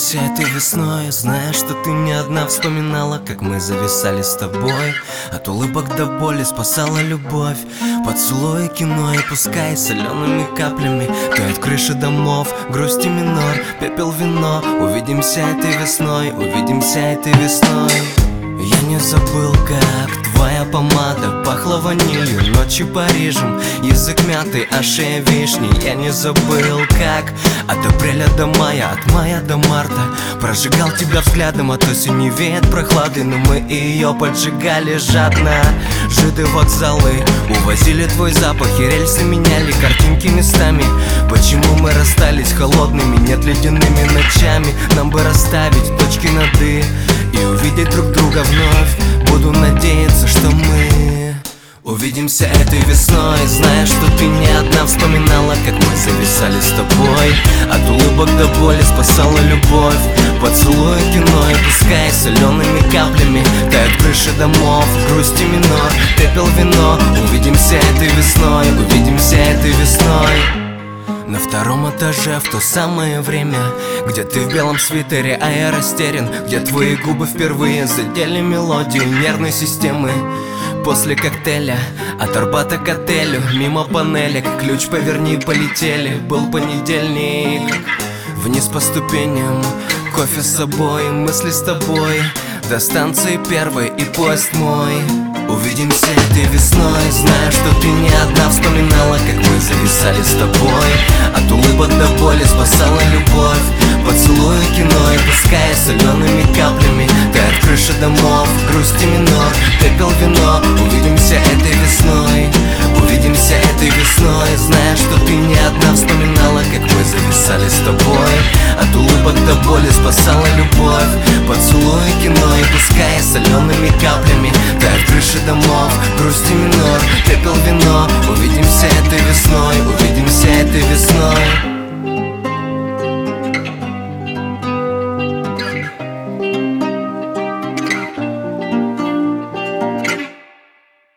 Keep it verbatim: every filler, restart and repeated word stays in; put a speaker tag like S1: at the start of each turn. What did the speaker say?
S1: Увидимся этой весной, зная, что ты не одна. Вспоминала, как мы зависали с тобой. От улыбок до боли спасала любовь. Поцелуи, кино и пускай солеными каплями тает крыши домов, грусть и минор, пепел, вино. Увидимся этой весной, увидимся этой весной. Я не забыл, как твоя помада пахла ванилью, ночью Парижем, язык мяты, а шея вишни. Я не забыл, как от апреля до мая, от мая до марта прожигал тебя взглядом. От осени веет прохладой, но мы ее поджигали жадно. Жиды, вокзалы увозили твой запах, и рельсы меняли картинки местами. Почему мы расстались холодными, нет ледяными ночами? Нам бы расставить точки над «и» и увидеть друг друга вновь. Буду надеяться, что мы увидимся этой весной, зная, что ты не одна. Вспоминала, как мы зависали с тобой. От улыбок до боли спасала любовь. Поцелуи, кино и пускай солеными каплями тают крыши домов, грусть и минор, пепел, вино. Увидимся этой весной, увидимся этой весной. На втором этаже в то самое время, где ты в белом свитере, а я растерян, где твои губы впервые задели мелодию нервной системы. После коктейля от Арбата к отелю, мимо панелек, ключ поверни, полетели. Был понедельник, вниз по ступеням, кофе с собой, мысли с тобой, до станции первой и поезд мой. Увидимся этой весной, зная, что ты не одна. Вспоминала, как мы зависали с тобой. От улыбок до боли спасала любовь. Поцелуи, кино и пускай солеными каплями тает крыши домов, грусть и минор, пепел, вино. Увидимся этой весной, увидимся этой весной, зная, что ты не одна. Вспоминала, как мы зависали с тобой. От улыбок до боли спасала любовь. Поцелуи, кино и пускай солеными каплями тает крыши домов, грусть и минор, пепел, вино. Увидимся этой весной, увидимся этой весной.